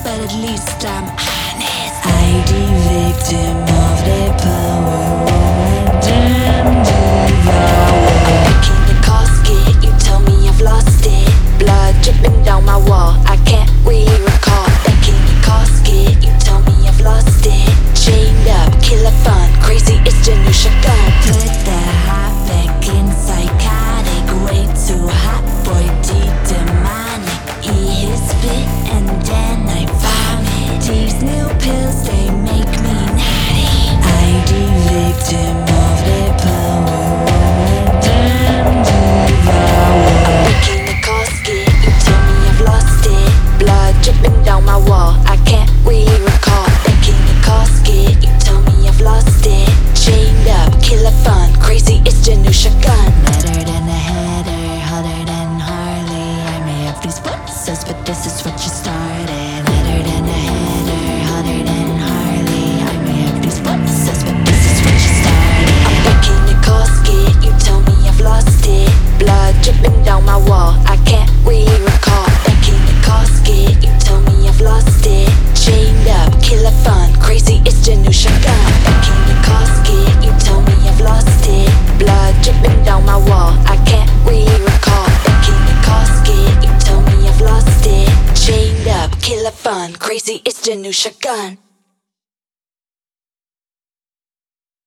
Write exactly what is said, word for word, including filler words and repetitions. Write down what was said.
but at least I'm honest. I the victim of their power, only them devour. I'm picking the casket, you tell me I've lost it. Blood dripping down my wall, I can't re-recall. Picking the casket, you tell me I've lost it. Chained up, killer fun, crazy, it's the new shotgun. Put the hot back in psychotic, way too hot, boy, D-demonic. Eat his spit and then I vomit. These new pills, they make me naughty. I the victim of their power, only them devour. I'm picking the casket, you tell me I've lost it. Blood dripping down my wall, I can't re-recall. Picking the casket, you tell me I've lost it. Chained up, killer fun, crazy, it's the new shotgun. Better than a header, hotter than Harley. I may have these voices, but this is what you started. Better than a header, hotter than Harley. I may have these voices, but this is what you started. I'm picking the casket, you tell me I've lost it. Blood dripping down my wall, I can't re-recall. Picking the casket, you tell me I've lost it. Chained up, killer fun, crazy, it's the new shotgun. Picking the casket, you tell me I've lost it. Blood dripping down my wall, I can't re-recall. Picking the casket, you tell me I've lost it. Chained up, killer fun, crazy, it's the new shotgun.